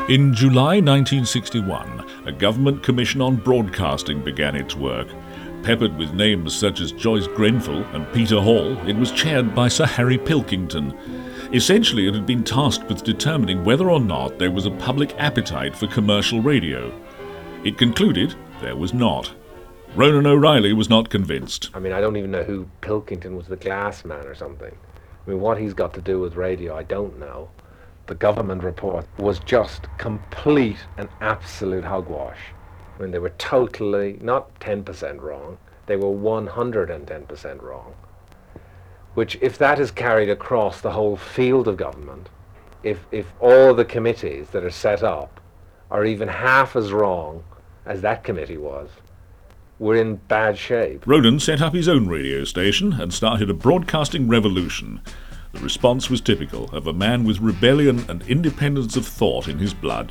In July 1961, a government commission on broadcasting began its work. Peppered with names such as Joyce Grenfell and Peter Hall, it was chaired by Sir Harry Pilkington. Essentially, it had been tasked with determining whether or not there was a public appetite for commercial radio. It concluded there was not. Ronan O'Reilly was not convinced. I don't even know who Pilkington was, the glass man or something. What he's got to do with radio, I don't know. The government report was just complete and absolute hogwash. They were totally, not 10% wrong, they were 110% wrong. Which, if that is carried across the whole field of government, if all the committees that are set up are even half as wrong as that committee was, we're in bad shape. Ronan set up his own radio station and started a broadcasting revolution. The response was typical of a man with rebellion and independence of thought in his blood.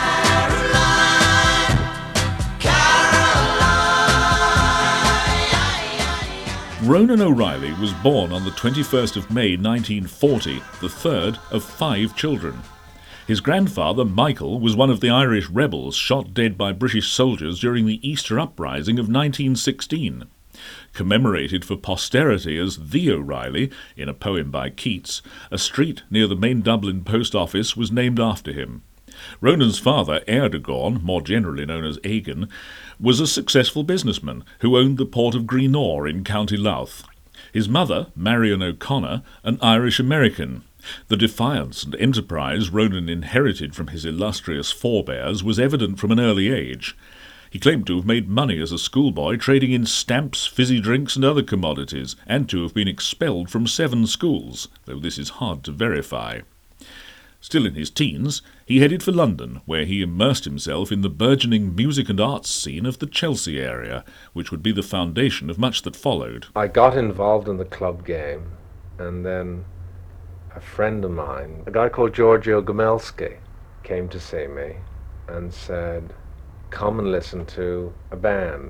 Ronan O'Reilly was born on the 21st of May 1940, the third of 5 children. His grandfather, Michael, was one of the Irish rebels shot dead by British soldiers during the Easter Uprising of 1916. Commemorated for posterity as The O'Reilly in a poem by Keats, a street near the main Dublin post office was named after him. Ronan's father, Erdogan, more generally known as Egan, was a successful businessman who owned the port of Greenore in County Louth. His mother, Marion O'Connor, an Irish-American. The defiance and enterprise Ronan inherited from his illustrious forebears was evident from an early age. He claimed to have made money as a schoolboy trading in stamps, fizzy drinks and other commodities, and to have been expelled from 7 schools, though this is hard to verify. Still in his teens, he headed for London, where he immersed himself in the burgeoning music and arts scene of the Chelsea area, which would be the foundation of much that followed. I got involved in the club game, and then a friend of mine, a guy called Giorgio Gomelsky, came to see me and said, come and listen to a band,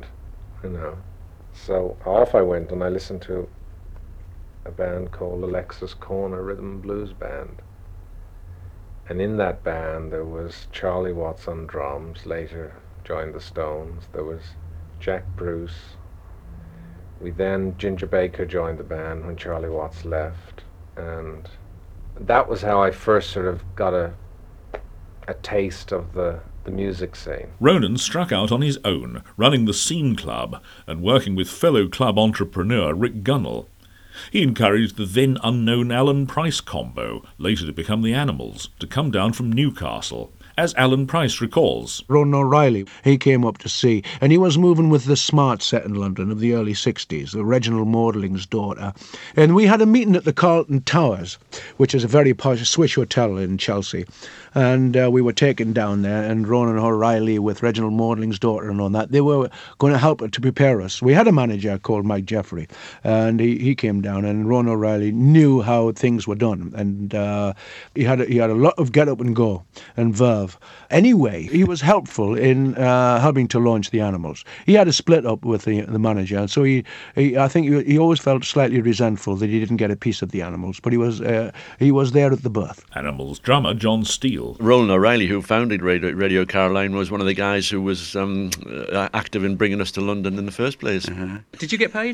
So off I went and I listened to a band called Alexis Corner Rhythm and Blues Band. And in that band there was Charlie Watts on drums, later joined the Stones. There was Jack Bruce. Ginger Baker joined the band when Charlie Watts left. And that was how I first sort of got a taste of the music scene. Ronan struck out on his own, running the Scene Club and working with fellow club entrepreneur Rick Gunnell. He encouraged the then unknown Alan Price combo, later to become the Animals, to come down from Newcastle. As Alan Price recalls, Ronan O'Reilly, he came up to see, and he was moving with the Smart set in London of the early 60s, the Reginald Mortling's daughter. And we had a meeting at the Carlton Towers, which is a very posh Swiss hotel in Chelsea. And we were taken down there, and Ronan O'Reilly with Reginald Mortling's daughter and all that, they were going to help to prepare us. We had a manager called Mike Jeffrey, and he came down, and Ronan O'Reilly knew how things were done. And he had a lot of get up and go and verve. Anyway, he was helpful in helping to launch the Animals. He had a split up with the manager, and so I think he always felt slightly resentful that he didn't get a piece of the Animals, but he was there at the birth. Animals drummer John Steele. Ronan O'Reilly, who founded Radio Caroline, was one of the guys who was active in bringing us to London in the first place. Uh-huh. Did you get paid?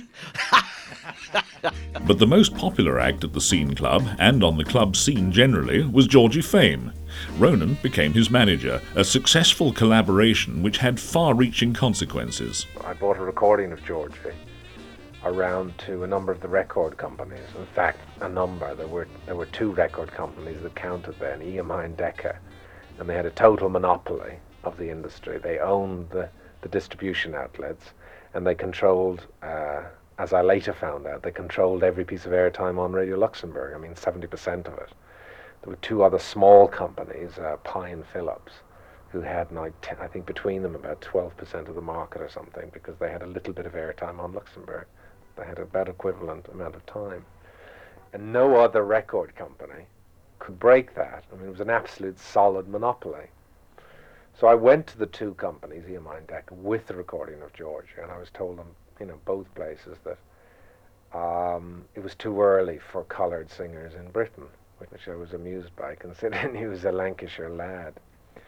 But the most popular act at the Scene Club, and on the club scene generally, was Georgie Fame. Ronan became his manager, a successful collaboration which had far-reaching consequences. I bought a recording of Georgie around to a number of the record companies. In fact, a number. There were 2 record companies that counted then, EMI and Decca, and they had a total monopoly of the industry. They owned the distribution outlets, and they controlled, as I later found out, they controlled every piece of airtime on Radio Luxembourg. 70% of it. There were 2 other small companies, Pye and Phillips, who had, I think between them about 12% of the market or something, because they had a little bit of airtime on Luxembourg. They had about equivalent amount of time. And no other record company could break that. It was an absolute solid monopoly. So I went to the 2 companies, EMI and Decca, with the recording of Georgie, and I was told them, both places, that it was too early for coloured singers in Britain, which I was amused by, considering he was a Lancashire lad.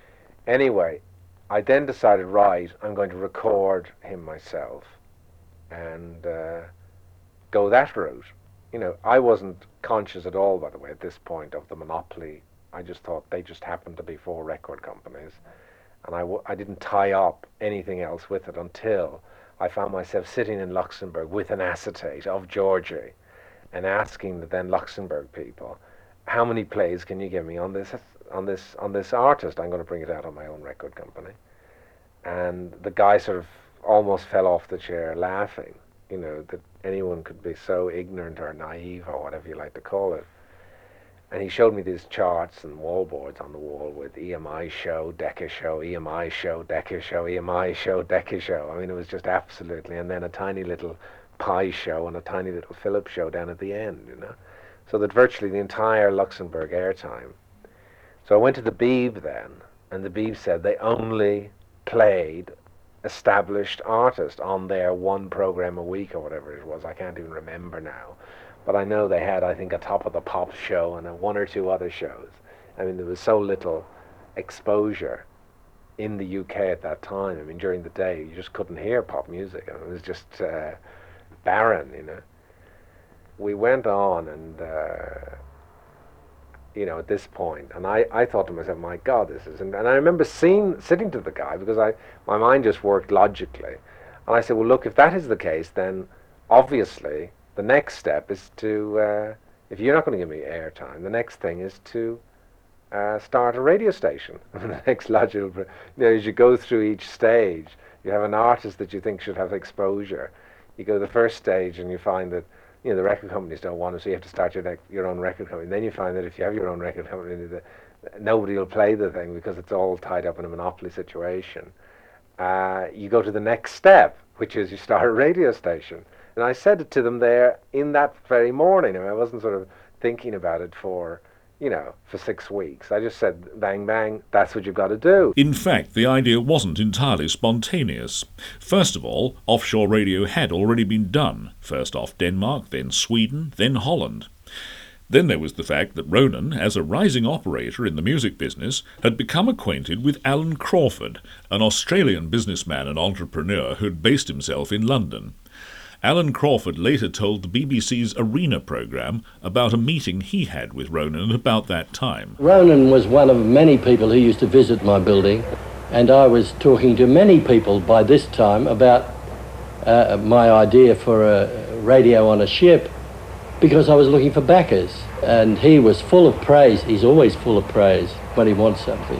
Anyway, I then decided, right, I'm going to record him myself and go that route. You know, I wasn't conscious at all, by the way, at this point of the monopoly. I just thought they just happened to be four record companies. And I didn't tie up anything else with it until I found myself sitting in Luxembourg with an acetate of Georgie and asking the then Luxembourg people, how many plays can you give me on this artist? I'm going to bring it out on my own record company. And the guy sort of almost fell off the chair laughing, you know, that anyone could be so ignorant or naive or whatever you like to call it. And he showed me these charts and wallboards on the wall with EMI show, Decca show, EMI show, Decca show, EMI show, Decca show. I mean, it was just absolutely, and then a tiny little Pi show and a tiny little Philips show down at the end, you know. So that virtually the entire Luxembourg airtime. So I went to the Beeb then, and the Beeb said they only played established artists on their one program a week or whatever it was. I can't even remember now. But I know they had, I think, a Top of the Pops show and one or two other shows. I mean, there was so little exposure in the UK at that time. I mean, during the day, you just couldn't hear pop music. I mean, it was just barren, you know. We went on and, you know, at this point, and I thought to myself, my God, this is... And I remember sitting to the guy, because my mind just worked logically. And I said, well, look, if that is the case, then obviously the next step is to, if you're not going to give me airtime, the next thing is to start a radio station. The next logical, you know, as you go through each stage, you have an artist that you think should have exposure. You go to the first stage and you find that, you know, the record companies don't want it, so you have to start your own record company. And then you find that if you have your own record company, nobody will play the thing because it's all tied up in a monopoly situation. You go to the next step, which is you start a radio station. And I said it to them there in that very morning. I mean, I wasn't sort of thinking about it for 6 weeks. I just said, bang, bang, that's what you've got to do. In fact, the idea wasn't entirely spontaneous. First of all, offshore radio had already been done, first off Denmark, then Sweden, then Holland. Then there was the fact that Ronan, as a rising operator in the music business, had become acquainted with Alan Crawford, an Australian businessman and entrepreneur who had based himself in London. Alan Crawford later told the BBC's Arena programme about a meeting he had with Ronan about that time. Ronan was one of many people who used to visit my building, and I was talking to many people by this time about my idea for a radio on a ship, because I was looking for backers, and he was full of praise. He's always full of praise when he wants something.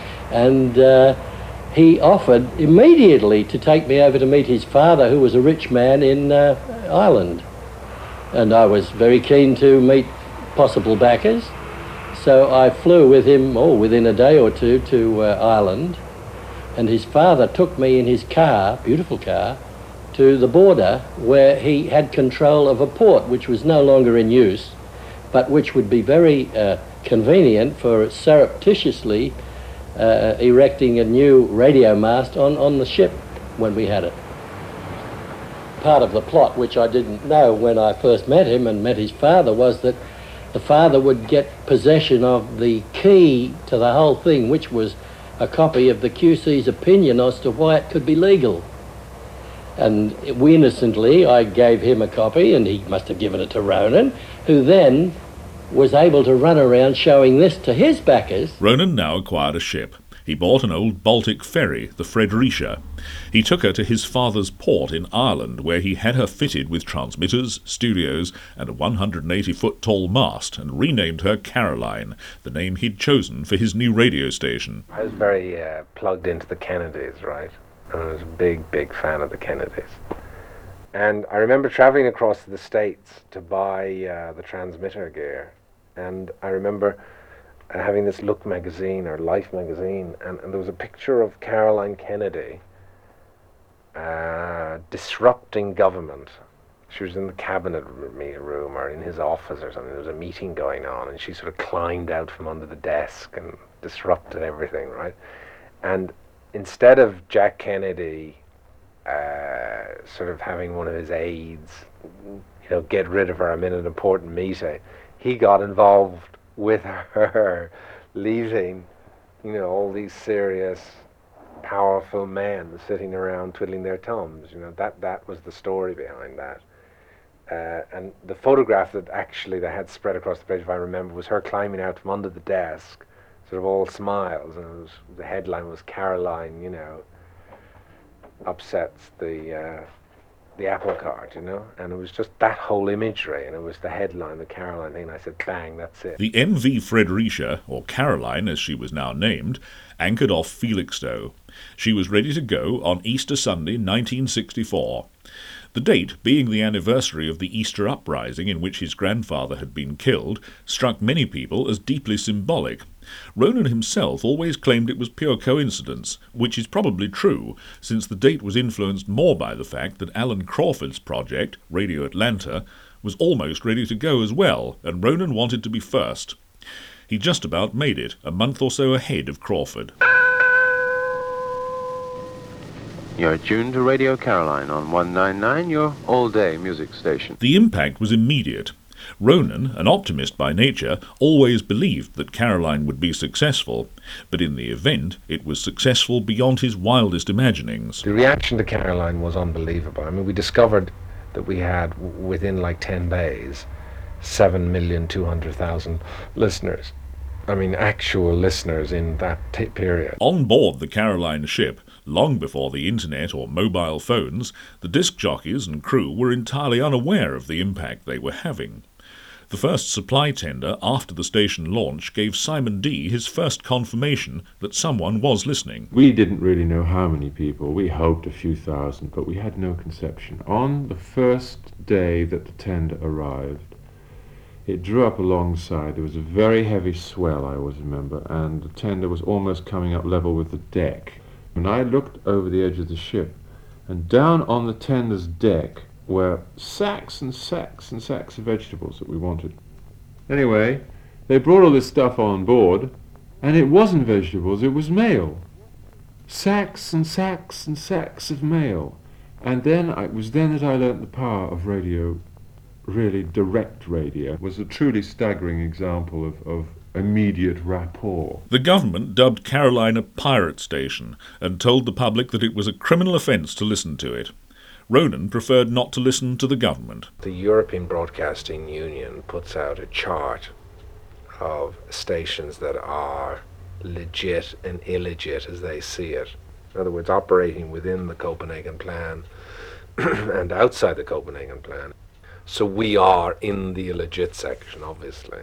And he offered immediately to take me over to meet his father, who was a rich man in Ireland. And I was very keen to meet possible backers. So I flew with him, within a day or two, to Ireland. And his father took me in his car, beautiful car, to the border where he had control of a port which was no longer in use, but which would be very convenient for surreptitiously erecting a new radio mast on the ship when we had it. Part of the plot, which I didn't know when I first met him and met his father, was that the father would get possession of the key to the whole thing, which was a copy of the QC's opinion as to why it could be legal. And innocently, I gave him a copy, and he must have given it to Ronan, who then was able to run around showing this to his backers. Ronan now acquired a ship. He bought an old Baltic ferry, the Fredericia. He took her to his father's port in Ireland, where he had her fitted with transmitters, studios, and a 180-foot-tall mast, and renamed her Caroline, the name he'd chosen for his new radio station. I was very plugged into the Kennedys, right? And I was a big, big fan of the Kennedys. And I remember traveling across the States to buy the transmitter gear. And I remember having this Look magazine or Life magazine, and there was a picture of Caroline Kennedy disrupting government. She was in the cabinet room or in his office or something. There was a meeting going on, and she sort of climbed out from under the desk and disrupted everything, right? And instead of Jack Kennedy sort of having one of his aides, get rid of her, I'm in an important meeting, he got involved with her leaving you know, all these serious, powerful men sitting around twiddling their thumbs. You know, that was the story behind that. And the photograph that actually they had spread across the page, if I remember, was her climbing out from under the desk, sort of all smiles, and the headline was Caroline, you know, upsets the apple cart, you know, and it was just that whole imagery, and it was the headline, the Caroline thing, and I said, bang, that's it. The MV Fredericia, or Caroline as she was now named, anchored off Felixstowe. She was ready to go on Easter Sunday 1964. The date, being the anniversary of the Easter uprising in which his grandfather had been killed, struck many people as deeply symbolic. Ronan himself always claimed it was pure coincidence, which is probably true, since the date was influenced more by the fact that Alan Crawford's project, Radio Atlanta, was almost ready to go as well, and Ronan wanted to be first. He just about made it, a month or so ahead of Crawford. You're tuned to Radio Caroline on 199, your all-day music station. The impact was immediate. Ronan, an optimist by nature, always believed that Caroline would be successful, but in the event it was successful beyond his wildest imaginings. The reaction to Caroline was unbelievable. I mean, we discovered that we had, within like 10 days, 7,200,000 listeners. I mean, actual listeners in that period. On board the Caroline ship, long before the internet or mobile phones, the disc jockeys and crew were entirely unaware of the impact they were having. The first supply tender after the station launch gave Simon D his first confirmation that someone was listening. We didn't really know how many people. We hoped a few thousand, but we had no conception. On the first day that the tender arrived, it drew up alongside. There was a very heavy swell, I always remember, and the tender was almost coming up level with the deck. And I looked over the edge of the ship, and down on the tender's deck were sacks and sacks and sacks of vegetables that we wanted. Anyway, they brought all this stuff on board, and it wasn't vegetables, it was mail. Sacks and sacks and sacks of mail. And then it was then that I learnt the power of radio, really direct radio. It was a truly staggering example of immediate rapport. The government dubbed Caroline a pirate station and told the public that it was a criminal offence to listen to it. Ronan preferred not to listen to the government. The European Broadcasting Union puts out a chart of stations that are legit and illegit as they see it. In other words, operating within the Copenhagen Plan and outside the Copenhagen Plan. So we are in the illegit section, obviously.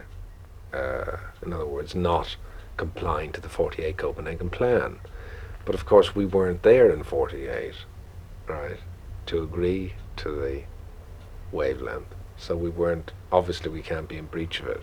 In other words, not complying to the 48 Copenhagen Plan. But of course we weren't there in 48, right, to agree to the wavelength. So we weren't, obviously we can't be in breach of it.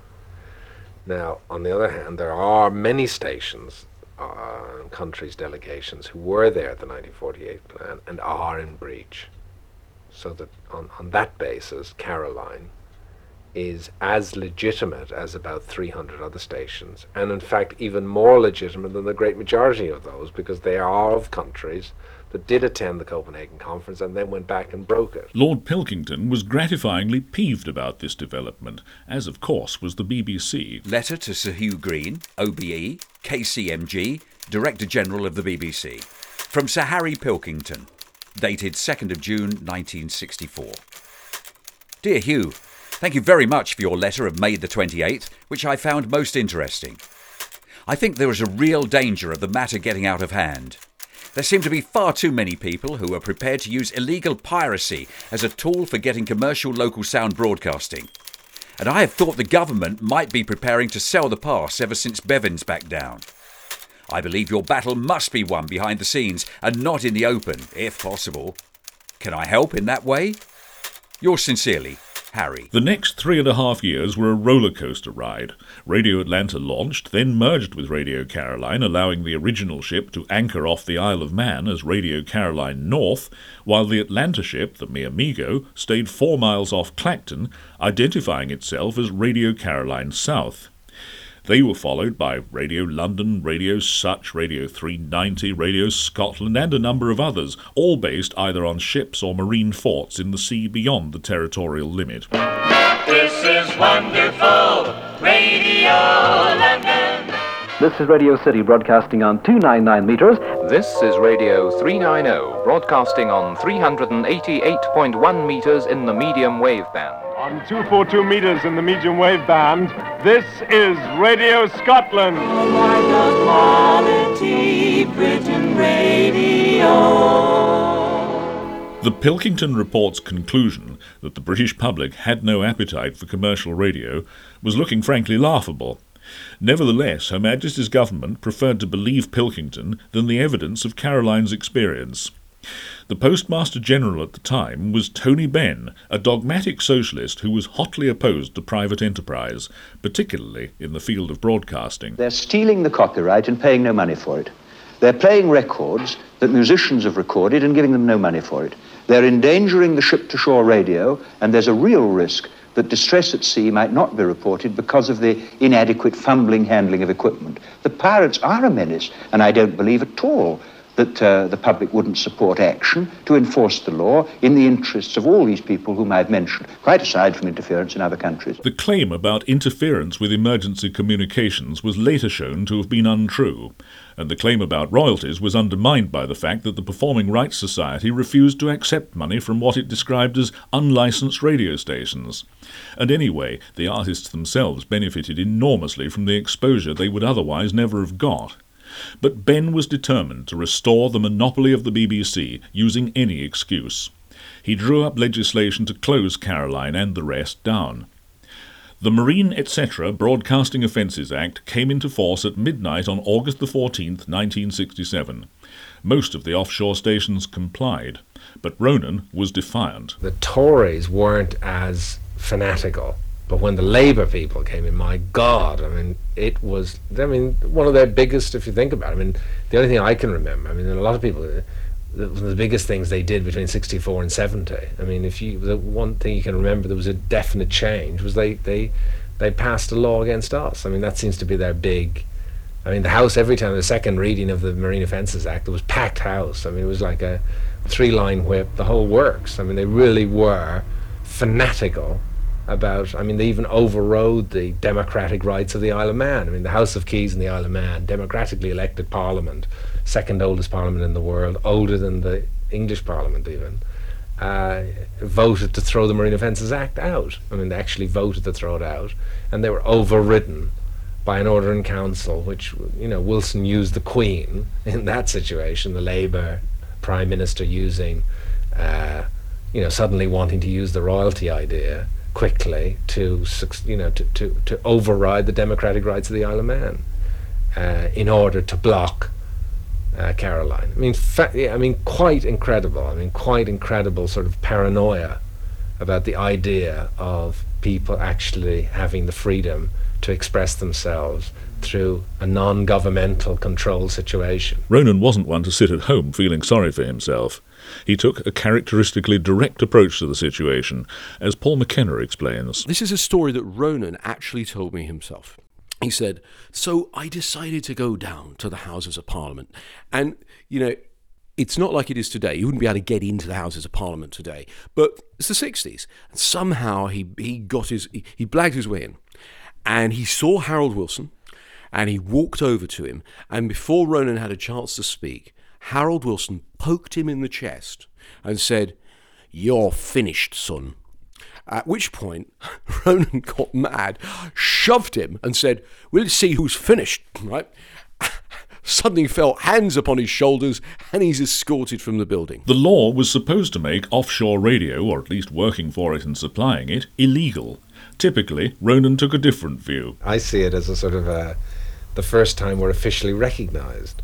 Now, on the other hand, there are many stations, countries, delegations who were there at the 1948 plan and are in breach. So that on that basis, Caroline is as legitimate as about 300 other stations, and in fact even more legitimate than the great majority of those, because they are of countries that did attend the Copenhagen Conference and then went back and broke it. Lord Pilkington was gratifyingly peeved about this development, as of course was the BBC. Letter to Sir Hugh Green, OBE, KCMG, Director General of the BBC. From Sir Harry Pilkington, dated 2nd of June 1964. Dear Hugh, thank you very much for your letter of May the 28th, which I found most interesting. I think there is a real danger of the matter getting out of hand. There seem to be far too many people who are prepared to use illegal piracy as a tool for getting commercial local sound broadcasting. And I have thought the government might be preparing to sell the pass ever since Bevins backed down. I believe your battle must be won behind the scenes and not in the open, if possible. Can I help in that way? Yours sincerely, Harry. The next 3.5 years were a roller coaster ride. Radio Atlanta launched, then merged with Radio Caroline, allowing the original ship to anchor off the Isle of Man as Radio Caroline North, while the Atlanta ship, the Mi Amigo, stayed 4 miles off Clacton, identifying itself as Radio Caroline South. They were followed by Radio London, Radio Such, Radio 390, Radio Scotland, and a number of others, all based either on ships or marine forts in the sea beyond the territorial limit. This is wonderful Radio London. This is Radio City broadcasting on 299 meters. This is Radio 390 broadcasting on 388.1 meters in the medium wave band. On 242 meters in the medium wave band, this is Radio Scotland. Quality Britain Radio. The Pilkington Report's conclusion that the British public had no appetite for commercial radio was looking frankly laughable. Nevertheless, Her Majesty's government preferred to believe Pilkington than the evidence of Caroline's experience. The Postmaster General at the time was Tony Benn, a dogmatic socialist who was hotly opposed to private enterprise, particularly in the field of broadcasting. They're stealing the copyright and paying no money for it. They're playing records that musicians have recorded and giving them no money for it. They're endangering the ship-to-shore radio, and there's a real risk that distress at sea might not be reported because of the inadequate fumbling handling of equipment. The pirates are a menace, and I don't believe at all that the public wouldn't support action to enforce the law in the interests of all these people whom I've mentioned, quite aside from interference in other countries. The claim about interference with emergency communications was later shown to have been untrue, and the claim about royalties was undermined by the fact that the Performing Rights Society refused to accept money from what it described as unlicensed radio stations. And anyway, the artists themselves benefited enormously from the exposure they would otherwise never have got. But Benn was determined to restore the monopoly of the BBC using any excuse. He drew up legislation to close Caroline and the rest down. The Marine Etc. Broadcasting Offences Act came into force at midnight on August the 14th, 1967. Most of the offshore stations complied, but Ronan was defiant. The Tories weren't as fanatical. But when the Labour people came in, my God, it was, one of their biggest, if you think about it, the only thing I can remember, a lot of people, one of the biggest things they did between 64 and 70, the one thing you can remember there was a definite change was they passed a law against us. That seems to be their big, the House, every time the second reading of the Marine Offences Act, there was packed house. It was like a 3-line whip, the whole works. They really were fanatical about, they even overrode the democratic rights of the Isle of Man. The House of Keys in the Isle of Man, democratically elected parliament, second oldest parliament in the world, older than the English parliament even, voted to throw the Marine Offences Act out. They actually voted to throw it out, and they were overridden by an order in council, which, Wilson used the Queen in that situation, the Labour Prime Minister using, suddenly wanting to use the royalty idea quickly to override the democratic rights of the Isle of Man in order to block Caroline. Quite incredible. Quite incredible sort of paranoia about the idea of people actually having the freedom to express themselves through a non-governmental control situation. Ronan wasn't one to sit at home feeling sorry for himself. He took a characteristically direct approach to the situation, as Paul McKenna explains. This is a story that Ronan actually told me himself. He said, so I decided to go down to the Houses of Parliament. And, it's not like it is today. You wouldn't be able to get into the Houses of Parliament today. But it's the 60s. And somehow he blagged his way in. And he saw Harold Wilson, and he walked over to him. And before Ronan had a chance to speak, Harold Wilson poked him in the chest and said, "You're finished, son." At which point, Ronan got mad, shoved him and said, "We'll see who's finished," right? Suddenly felt hands upon his shoulders, and he's escorted from the building. The law was supposed to make offshore radio, or at least working for it and supplying it, illegal. Typically, Ronan took a different view. I see it as a sort of the first time we're officially recognised,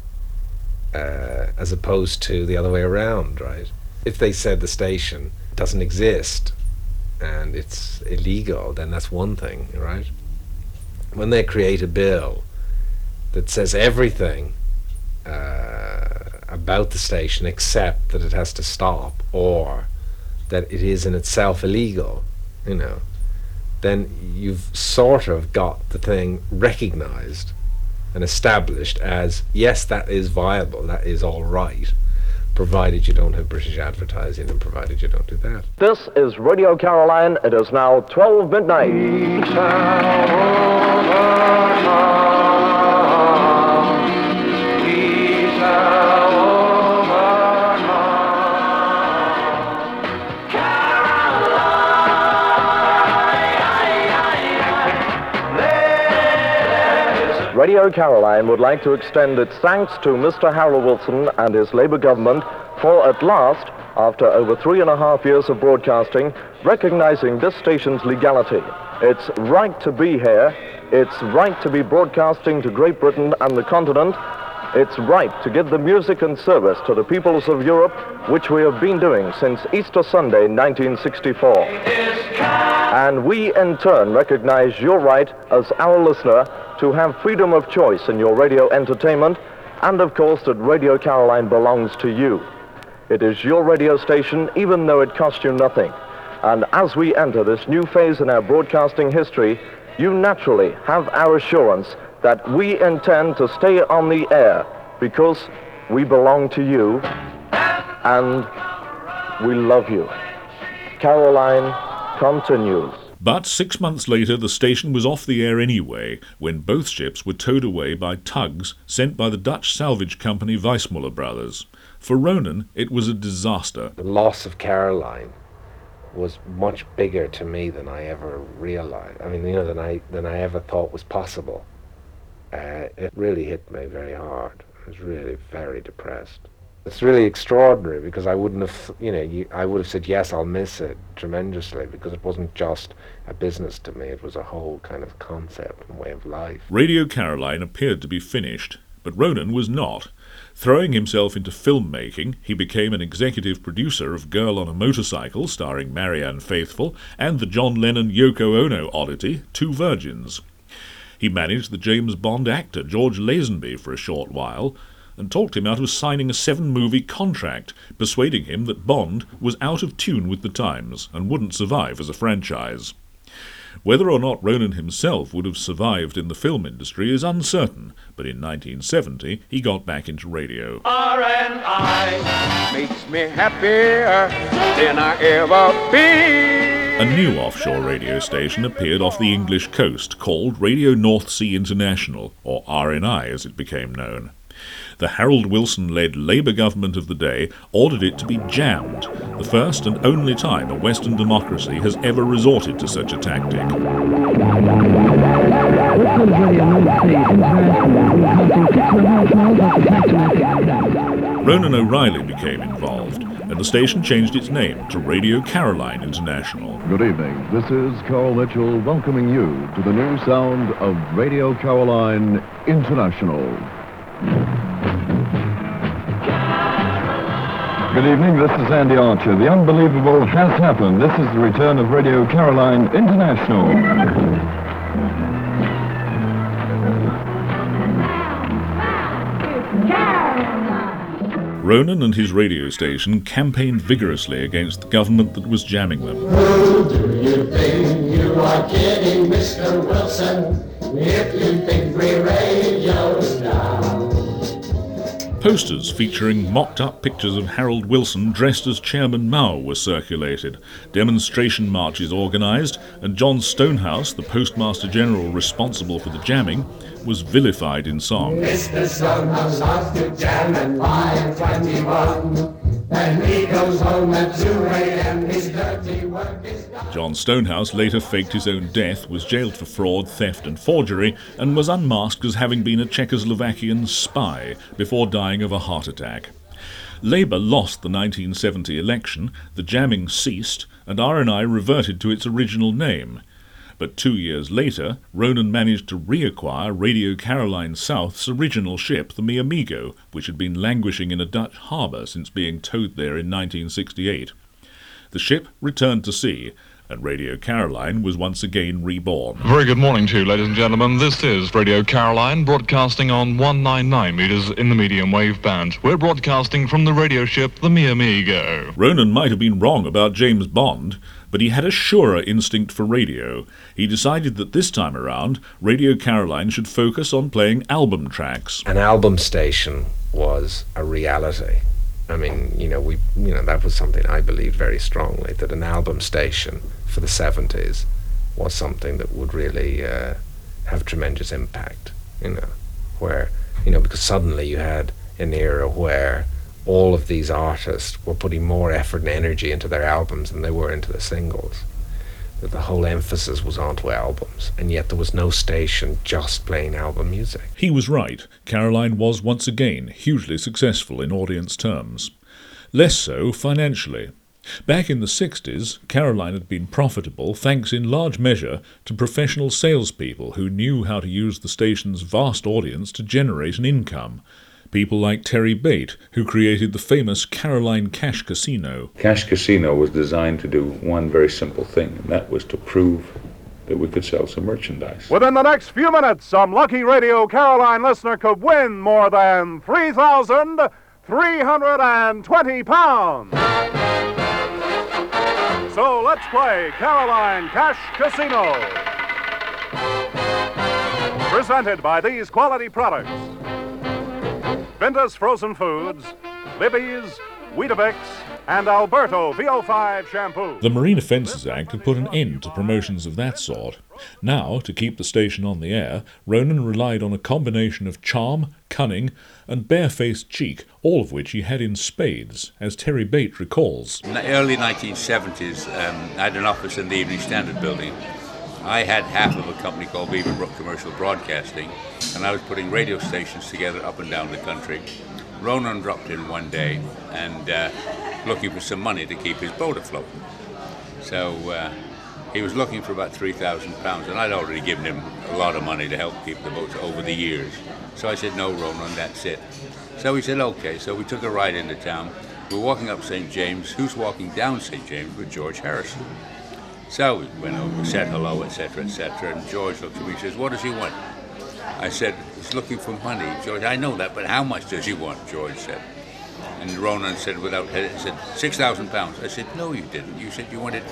as opposed to the other way around, right? If they said the station doesn't exist and it's illegal, then that's one thing, right? When they create a bill that says everything about the station except that it has to stop or that it is in itself illegal, then you've sort of got the thing recognised and established as, yes, that is viable, that is all right, provided you don't have British advertising and provided you don't do that. This is Radio Caroline. It is now 12 midnight. Radio Caroline would like to extend its thanks to Mr. Harold Wilson and his Labour government for at last, after over 3.5 years of broadcasting, recognizing this station's legality. It's right to be here. It's right to be broadcasting to Great Britain and the continent. It's right to give the music and service to the peoples of Europe, which we have been doing since Easter Sunday, 1964. And we, in turn, recognize your right as our listener to have freedom of choice in your radio entertainment, and of course that Radio Caroline belongs to you. It is your radio station, even though it costs you nothing. And as we enter this new phase in our broadcasting history, you naturally have our assurance that we intend to stay on the air because we belong to you and we love you. Caroline continues. But 6 months later, the station was off the air anyway, when both ships were towed away by tugs sent by the Dutch salvage company Weissmuller Brothers. For Ronan, it was a disaster. The loss of Caroline was much bigger to me than I ever realized. I mean, than I ever thought was possible. It really hit me very hard. I was really very depressed. It's really extraordinary because I wouldn't have, I would have said, yes, I'll miss it tremendously, because it wasn't just a business to me, it was a whole kind of concept and way of life. Radio Caroline appeared to be finished, but Ronan was not. Throwing himself into filmmaking, he became an executive producer of Girl on a Motorcycle, starring Marianne Faithfull, and the John Lennon-Yoko Ono oddity, Two Virgins. He managed the James Bond actor George Lazenby for a short while, and talked him out of signing a 7-movie contract, persuading him that Bond was out of tune with the times and wouldn't survive as a franchise. Whether or not Ronan himself would have survived in the film industry is uncertain, but in 1970 he got back into radio. R&I makes me happier than I ever been. A new offshore radio station appeared off the English coast called Radio North Sea International, or RNI as it became known. The Harold Wilson-led Labour government of the day ordered it to be jammed, the first and only time a Western democracy has ever resorted to such a tactic. Ronan O'Reilly became involved, and the station changed its name to Radio Caroline International. Good evening. This is Carl Mitchell welcoming you to the new sound of Radio Caroline International. Good evening, this is Andy Archer. The unbelievable has happened. This is the return of Radio Caroline International. Ronan and his radio station campaigned vigorously against the government that was jamming them. Who do you think you are kidding, Mr. Wilson, if you think we're radio's down? Posters featuring mocked-up pictures of Harold Wilson dressed as Chairman Mao were circulated, demonstration marches organised, and John Stonehouse, the Postmaster General responsible for the jamming, was vilified in song. Mr. Stonehouse loves to jam at 5:21. And he goes home at 2 a.m. His dirty work is done. John Stonehouse later faked his own death, was jailed for fraud, theft and forgery, and was unmasked as having been a Czechoslovakian spy before dying of a heart attack. Labour lost the 1970 election, the jamming ceased, and RNI reverted to its original name. But 2 years later, Ronan managed to reacquire Radio Caroline South's original ship, the Mi Amigo, which had been languishing in a Dutch harbour since being towed there in 1968. The ship returned to sea, and Radio Caroline was once again reborn. Very good morning to you, ladies and gentlemen. This is Radio Caroline, broadcasting on 199 metres in the medium wave band. We're broadcasting from the radio ship, the Mi Amigo. Ronan might have been wrong about James Bond, but he had a surer instinct for radio. He decided that this time around, Radio Caroline should focus on playing album tracks. An album station was a reality. I mean, that was something I believed very strongly, that an album station for the 70s was something that would really have tremendous impact, because suddenly you had an era where all of these artists were putting more effort and energy into their albums than they were into the singles. that the whole emphasis was onto albums, and yet there was no station just playing album music. He was right. Caroline was once again hugely successful in audience terms. Less so financially. Back in the 60s, Caroline had been profitable thanks in large measure to professional salespeople who knew how to use the station's vast audience to generate an income. People like Terry Bate, who created the famous Caroline Cash Casino. Cash Casino was designed to do one very simple thing, and that was to prove that we could sell some merchandise. Within the next few minutes, some lucky Radio Caroline listener could win more than £3,320. So let's play Caroline Cash Casino. Presented by these quality products: Ventus Frozen Foods, Libby's, Weetabix, and Alberto VO5 Shampoo. The Marine Offences Act had put an end to promotions of that sort. Now, to keep the station on the air, Ronan relied on a combination of charm, cunning, and barefaced cheek, all of which he had in spades, as Terry Bate recalls. In the early 1970s, I had an office in the Evening Standard building. I had half of a company called Beaverbrook Commercial Broadcasting, and I was putting radio stations together up and down the country. Ronan dropped in one day and looking for some money to keep his boat afloat. So he was looking for about £3,000, and I'd already given him a lot of money to help keep the boat over the years. So I said, "No, Ronan, that's it." So he said, "Okay." So we took a ride into town. We're walking up St. James. Who's walking down St. James? With George Harrison. So we went over, said hello, etc., etc., and George looked at me and says, "What does he want?" I said, "He's looking for money." George, "I know that, but how much does he want?" George said. And Ronan said without hesitation, £6,000. I said, "No, you didn't. You said you wanted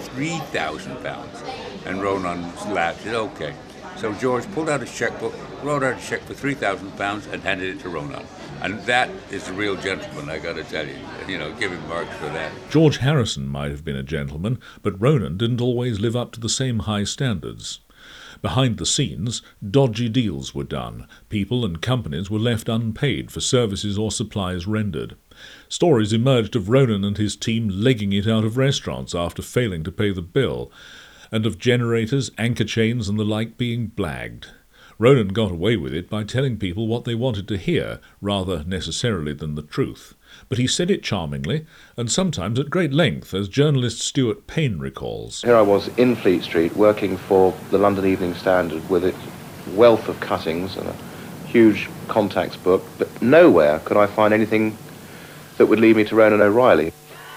£3,000. And Ronan laughed, said, "Okay." So George pulled out his checkbook, wrote out a check for £3,000 and handed it to Ronan. And that is a real gentleman, I got to tell you. Give him marks for that. George Harrison might have been a gentleman, but Ronan didn't always live up to the same high standards. Behind the scenes, dodgy deals were done. People and companies were left unpaid for services or supplies rendered. Stories emerged of Ronan and his team legging it out of restaurants after failing to pay the bill, and of generators, anchor chains and the like being blagged. Ronan got away with it by telling people what they wanted to hear, rather necessarily than the truth. But he said it charmingly, and sometimes at great length, as journalist Stuart Payne recalls. Here I was in Fleet Street, working for the London Evening Standard with its wealth of cuttings and a huge contacts book, but nowhere could I find anything that would lead me to Ronan O'Reilly.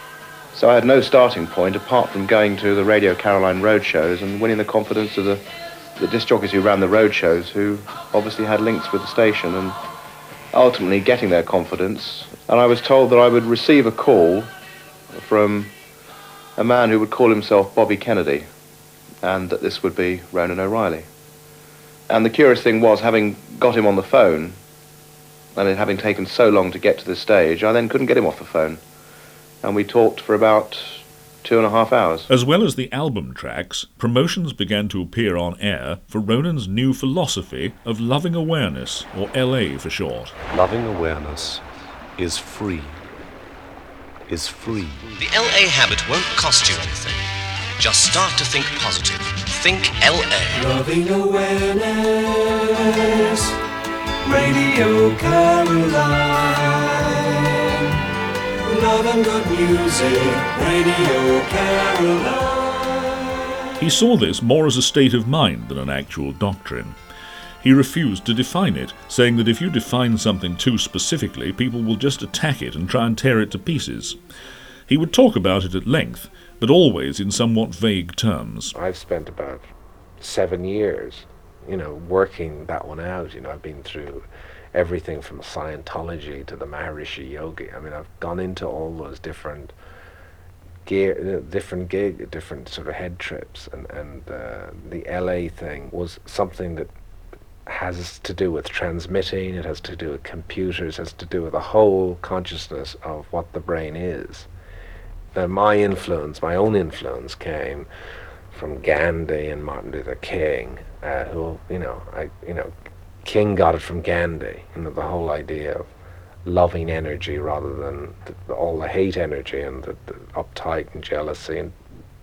So I had no starting point apart from going to the Radio Caroline road shows and winning the confidence of the disc jockeys who ran the road shows, who obviously had links with the station, and ultimately getting their confidence. And I was told that I would receive a call from a man who would call himself Bobby Kennedy, and that this would be Ronan O'Reilly. And the curious thing was, having got him on the phone, and it having taken so long to get to this stage, I then couldn't get him off the phone. And we talked for about 2.5 hours. As well as the album tracks, promotions began to appear on air for Ronan's new philosophy of loving awareness, or LA for short. Loving awareness is free. Is free. The LA habit won't cost you anything. Just start to think positive. Think LA. Loving awareness, Radio Caroline. Love and good music, Radio Caroline. He saw this more as a state of mind than an actual doctrine. He refused to define it, saying that if you define something too specifically, people will just attack it and try and tear it to pieces. He would talk about it at length, but always in somewhat vague terms. I've spent about 7 years, working that one out. I've been through everything from Scientology to the Maharishi Yogi. I've gone into all those different different sort of head trips, and the LA thing was something that has to do with transmitting, it has to do with computers, it has to do with the whole consciousness of what the brain is. Now my own influence came from Gandhi and Martin Luther King, who, King got it from Gandhi, the whole idea of loving energy rather than all the hate energy and the uptight and jealousy and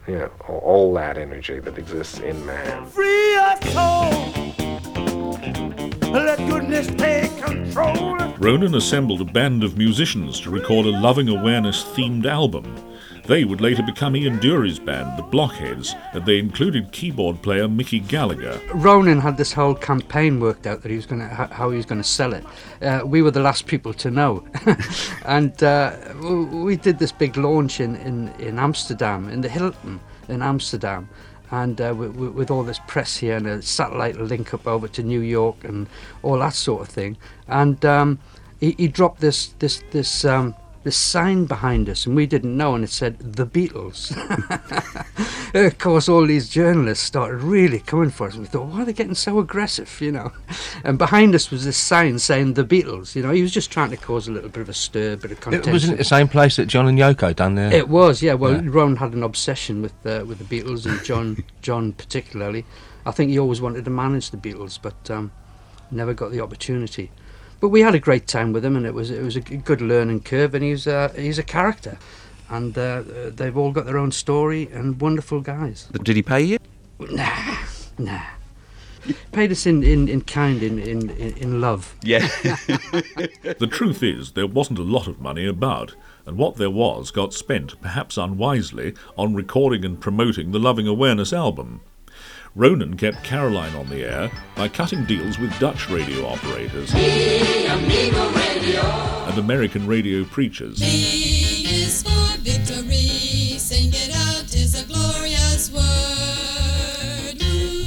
You know, all that energy that exists in man. Free your soul. Let goodness take control. Ronan assembled a band of musicians to record a Loving Awareness themed album. They would later become Ian Dury's band, the Blockheads, and they included keyboard player Mickey Gallagher. Ronan had this whole campaign worked out that he was going to how he was going to sell it. We were the last people to know, and we did this big launch in Amsterdam, in the Hilton in Amsterdam, and with all this press here and a satellite link up over to New York and all that sort of thing. And he dropped this sign behind us, and we didn't know, and it said The Beatles. Of course, all these journalists started really coming for us. We thought, why are they getting so aggressive, you know? And behind us was this sign saying The Beatles. You know, he was just trying to cause a little bit of a stir, a bit of contention. Wasn't it the same place that John and Yoko done there? It was, yeah. Well, yeah. Ron had an obsession with the Beatles, and John particularly. I think he always wanted to manage the Beatles, but never got the opportunity. But we had a great time with him, and it was a good learning curve, and he's a character, and they've all got their own story, and wonderful guys. Did he pay you? Nah. Paid us in kind, in love. Yeah. The truth is, there wasn't a lot of money about, and what there was got spent, perhaps unwisely, on recording and promoting the Loving Awareness album. Ronan kept Caroline on the air by cutting deals with Dutch radio operators and American radio preachers. V is for victory, sing it out, is a glorious word.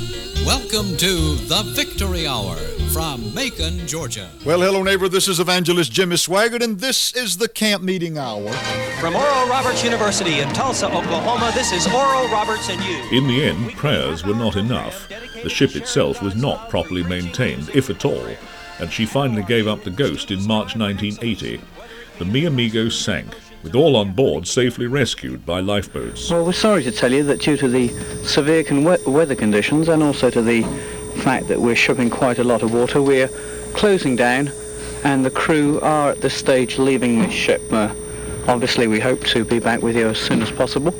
Welcome to the Victory Hour from Macon, Georgia. Well, hello, neighbor. This is Evangelist Jimmy Swaggart, and this is the Camp Meeting Hour. From Oral Roberts University in Tulsa, Oklahoma, this is Oral Roberts and you. In the end, prayers were not enough. The ship itself was not properly maintained, if at all, and she finally gave up the ghost in March 1980. The Mi Amigo sank, with all on board safely rescued by lifeboats. Well, we're sorry to tell you that due to the severe weather conditions and also to the fact that we're shipping quite a lot of water, we're closing down, and the crew are at this stage leaving the ship. Obviously, we hope to be back with you as soon as possible,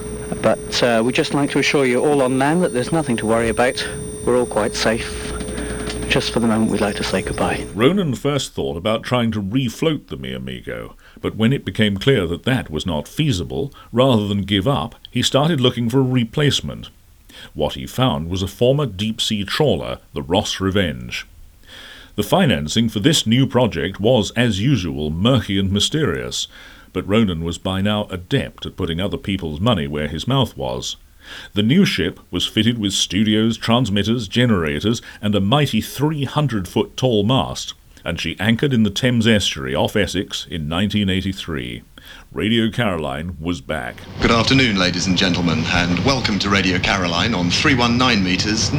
but we'd just like to assure you all on land that there's nothing to worry about. We're all quite safe. Just for the moment, we'd like to say goodbye. Ronan first thought about trying to refloat the Mi Amigo, but when it became clear that that was not feasible, rather than give up, he started looking for a replacement. What he found was a former deep-sea trawler, the Ross Revenge. The financing for this new project was, as usual, murky and mysterious, but Ronan was by now adept at putting other people's money where his mouth was. The new ship was fitted with studios, transmitters, generators, and a mighty 300-foot tall mast, and she anchored in the Thames estuary off Essex in 1983. Radio Caroline was back. Good afternoon, ladies and gentlemen, and welcome to Radio Caroline on 319 meters,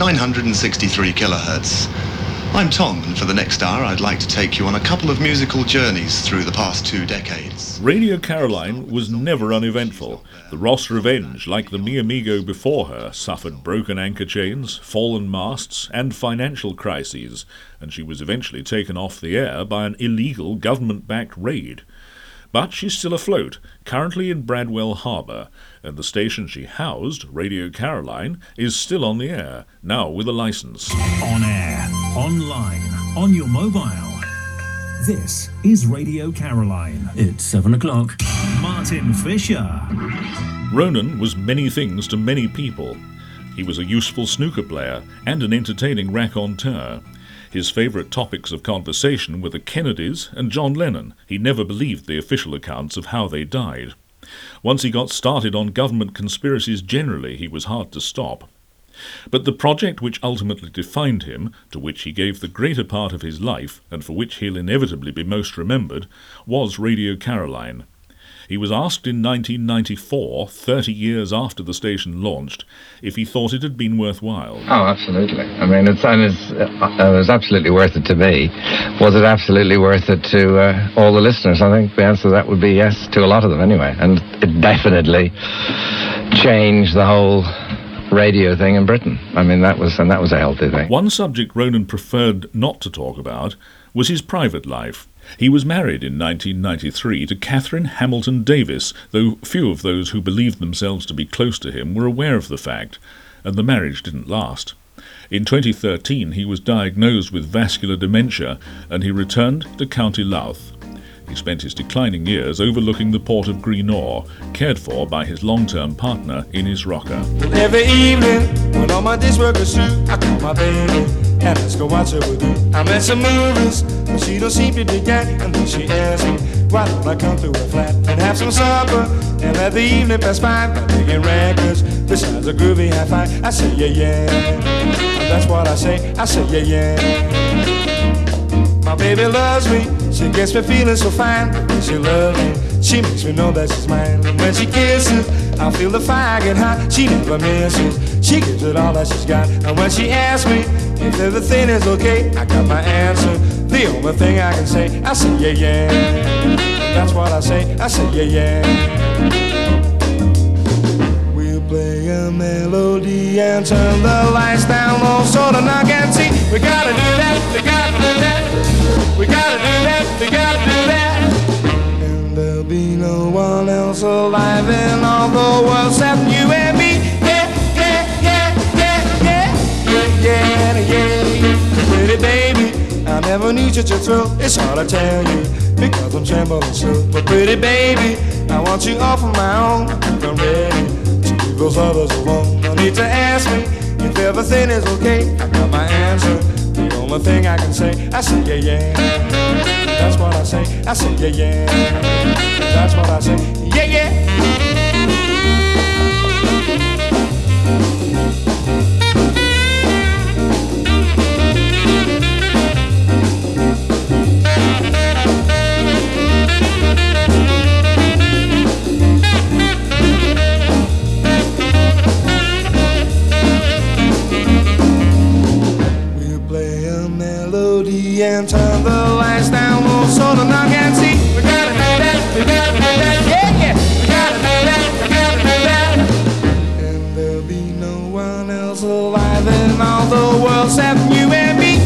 963 kilohertz. I'm Tom, and for the next hour I'd like to take you on a couple of musical journeys through the past 2 decades. Radio Caroline was never uneventful. The Ross Revenge, like the Mi Amigo before her, suffered broken anchor chains, fallen masts, and financial crises, and she was eventually taken off the air by an illegal government-backed raid. But she's still afloat, currently in Bradwell Harbour, and the station she housed, Radio Caroline, is still on the air, now with a licence. On air, online, on your mobile. This is Radio Caroline. It's 7 o'clock. Martin Fisher. Ronan was many things to many people. He was a useful snooker player and an entertaining raconteur. His favourite topics of conversation were the Kennedys and John Lennon. He never believed the official accounts of how they died. Once he got started on government conspiracies generally, he was hard to stop. But the project which ultimately defined him, to which he gave the greater part of his life, and for which he'll inevitably be most remembered, was Radio Caroline. He was asked in 1994, 30 years after the station launched, if he thought it had been worthwhile. Oh, absolutely. I mean, it was absolutely worth it to me. Was it absolutely worth it to all the listeners? I think the answer to that would be yes, to a lot of them anyway. And it definitely changed the whole radio thing in Britain. I mean, that was a healthy thing. One subject Ronan preferred not to talk about was his private life. He was married in 1993 to Catherine Hamilton Davis, though few of those who believed themselves to be close to him were aware of the fact, and the marriage didn't last. In 2013 he was diagnosed with vascular dementia and he returned to County Louth. He spent his declining years overlooking the port of Greenore, cared for by his long-term partner Ines Rocker. Every evening, when all my dishwork is through, I call my baby and let's go watch her with you. I'm at some movies, but she don't seem to dig that. And then she asks me, why don't I come to her flat and have some supper and let the evening pass by by digging records besides a groovy high-fi. I say yeah. And that's what I say yeah. My baby loves me, she gets me feeling so fine. But when she loves me, she makes me know that she's mine. And when she kisses, I feel the fire get hot. She never misses, she gives it all that she's got. And when she asks me if everything is okay, I got my answer, the only thing I can say, I say yeah. And that's what I say yeah. We'll play a melody and turn the lights down low so the knock and see. We gotta do that, we gotta do that. We gotta do that, we gotta do that. And there'll be no one else alive in all the world except you and me. Yeah. Pretty baby, I never knew such a thrill. It's hard to tell you because I'm trembling still. But pretty baby, I want you all for my own. I think I'm ready to leave those others alone. No need to ask me if everything is okay. I got my answer. The only thing I can say, I say yeah. That's what I say yeah. That's what I say, yeah. And turn the lights down low so the knock and see. We gotta do that, we gotta do that, yeah. We gotta do that, we gotta do that. And there'll be no one else alive in all the world except you and me.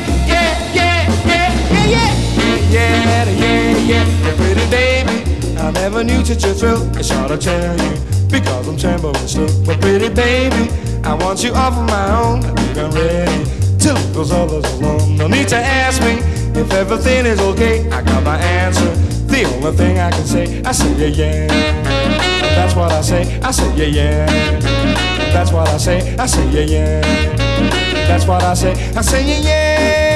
Yeah. Pretty baby, I never knew such a thrill. It's hard to tell you because I'm trembling still. But pretty baby, I want you all for my own. I think I'm ready till it goes others alone. No need to ask me if everything is okay. I got my answer, the only thing I can say, I say yeah. That's what I say yeah. That's what I say yeah. That's what I say yeah.